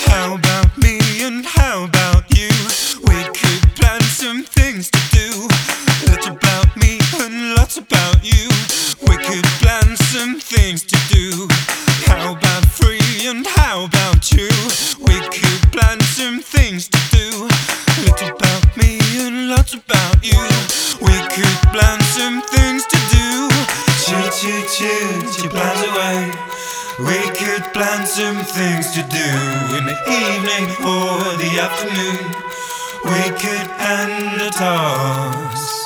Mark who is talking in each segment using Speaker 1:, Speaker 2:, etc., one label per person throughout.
Speaker 1: How about me and how about you? We could plan some things to do. Lots about me and lots about you. We could plan some things to do. How about free and how about you? We could plan some things to do. Little about me and lots about you. We could plan some things to do. Shoot your plans away. We could plan some things to do in the evening or the afternoon. We could end the toss.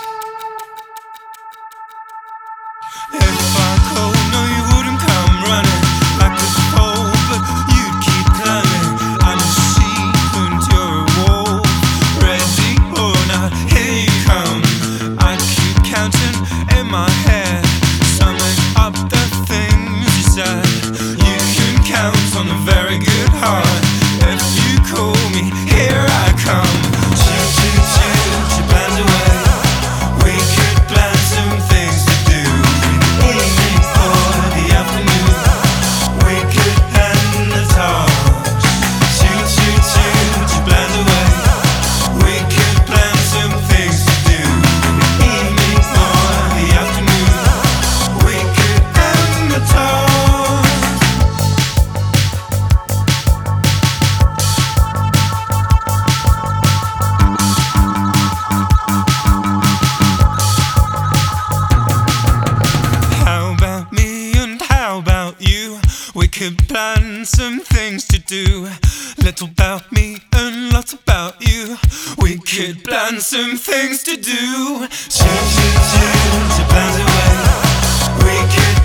Speaker 1: If I called, no, you wouldn't come running like a pole, but you'd keep climbing. I'm a sheep and you're a wolf. Ready or not, here you come. I keep counting in my head, summing up the things you said. You can count on a very good heart. If you call me, here I come. Shoot your plans away. We could plan some things to do in the evening or the afternoon. We could end the toss. Shoot your plans away. We could plan some things to do in the evening or the afternoon. We could end the toss. How about me and how about you? We could plan some things to do. Little about me and lots about you. We could plan some things to do. Shoot your plans away. We could